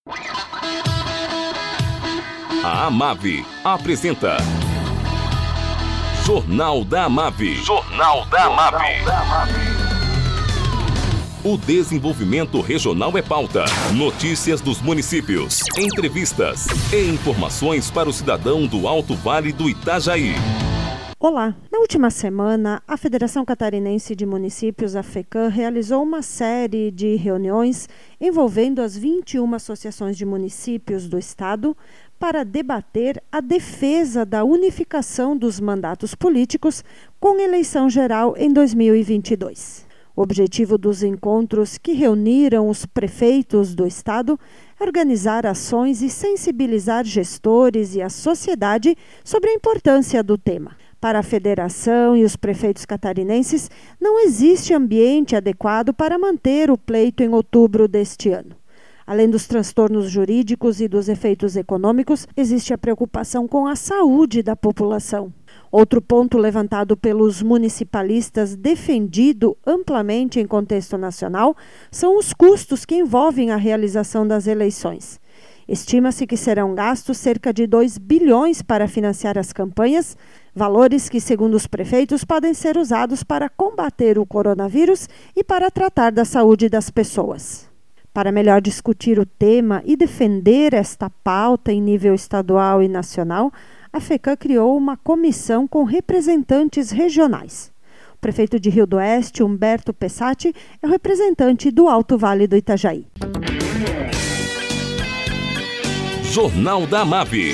A Amave apresenta Jornal da Amave. Jornal da Amave. O desenvolvimento regional é pauta. Notícias dos municípios, entrevistas e informações para o cidadão do Alto Vale do Itajaí. Olá! Na última semana, a Federação Catarinense de Municípios, a FECAM, realizou uma série de reuniões envolvendo as 21 associações de municípios do estado para debater a defesa da unificação dos mandatos políticos com eleição geral em 2022. O objetivo dos encontros que reuniram os prefeitos do estado é organizar ações e sensibilizar gestores e a sociedade sobre a importância do tema. Para a federação e os prefeitos catarinenses, não existe ambiente adequado para manter o pleito em outubro deste ano. Além dos transtornos jurídicos e dos efeitos econômicos, existe a preocupação com a saúde da população. Outro ponto levantado pelos municipalistas, defendido amplamente em contexto nacional, são os custos que envolvem a realização das eleições. Estima-se que serão gastos cerca de 2 bilhões para financiar as campanhas, valores que, segundo os prefeitos, podem ser usados para combater o coronavírus e para tratar da saúde das pessoas. Para melhor discutir o tema e defender esta pauta em nível estadual e nacional, a FECAM criou uma comissão com representantes regionais. O prefeito de Rio do Oeste, Humberto Pessati, é o representante do Alto Vale do Itajaí. Jornal da Amave.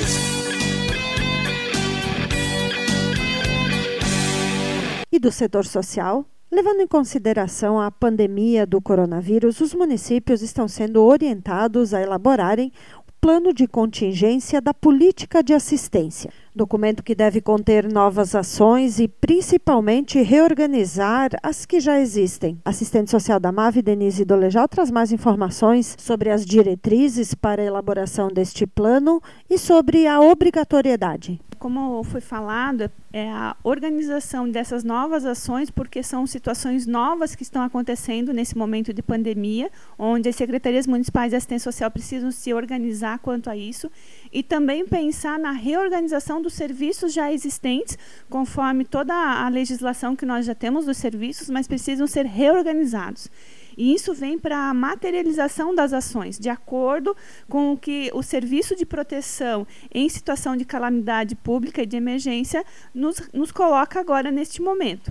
E do setor social? Levando em consideração a pandemia do coronavírus, os municípios estão sendo orientados a elaborarem o plano de contingência da política de assistência. Documento que deve conter novas ações e, principalmente, reorganizar as que já existem. A assistente social da Amave, Denise Dolejal, traz mais informações sobre as diretrizes para a elaboração deste plano e sobre a obrigatoriedade. Como foi falado, é a organização dessas novas ações, porque são situações novas que estão acontecendo nesse momento de pandemia, onde as secretarias municipais de assistência social precisam se organizar quanto a isso e também pensar na reorganização dos serviços já existentes, conforme toda a legislação que nós já temos dos serviços, mas precisam ser reorganizados. E isso vem para a materialização das ações, de acordo com o que o Serviço de Proteção em situação de calamidade pública e de emergência nos coloca agora neste momento.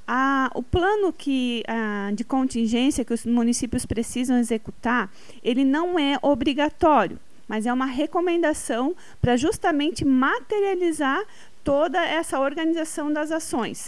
O plano de contingência que os municípios precisam executar, ele não é obrigatório, mas é uma recomendação para justamente materializar toda essa organização das ações.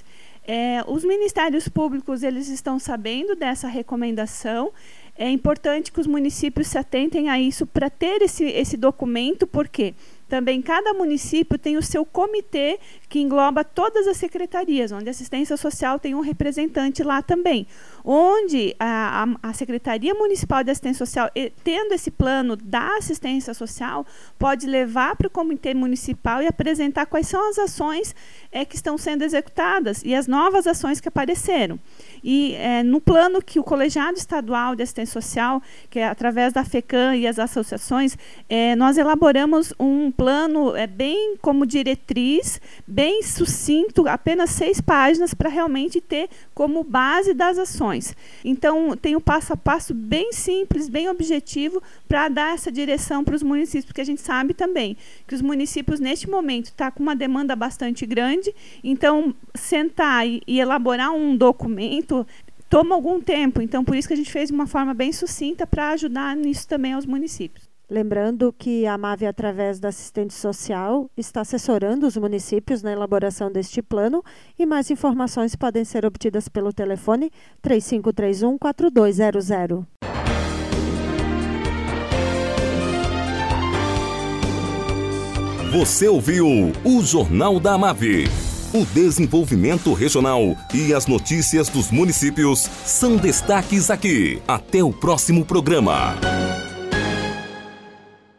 Os ministérios públicos eles estão sabendo dessa recomendação. É importante que os municípios se atentem a isso para ter esse documento, porque também cada município tem o seu comitê que engloba todas as secretarias, onde a assistência social tem um representante lá também, onde a Secretaria Municipal de Assistência Social, tendo esse plano da assistência social, pode levar para o comitê municipal e apresentar quais são as ações que estão sendo executadas e as novas ações que apareceram. E no plano que o Colegiado Estadual de Assistência Social, que é através da FECAM e as associações, nós elaboramos um plano bem como diretriz, bem sucinto, apenas 6 páginas, para realmente ter como base das ações. Então, tem um passo a passo bem simples, bem objetivo, para dar essa direção para os municípios, porque a gente sabe também que os municípios, neste momento, estão com uma demanda bastante grande, então, sentar e elaborar um documento toma algum tempo, então por isso que a gente fez de uma forma bem sucinta para ajudar nisso também aos municípios. Lembrando que a Amave, através da assistente social, está assessorando os municípios na elaboração deste plano e mais informações podem ser obtidas pelo telefone 3531-4200. Você ouviu o Jornal da Amave. O desenvolvimento regional e as notícias dos municípios são destaques aqui. Até o próximo programa.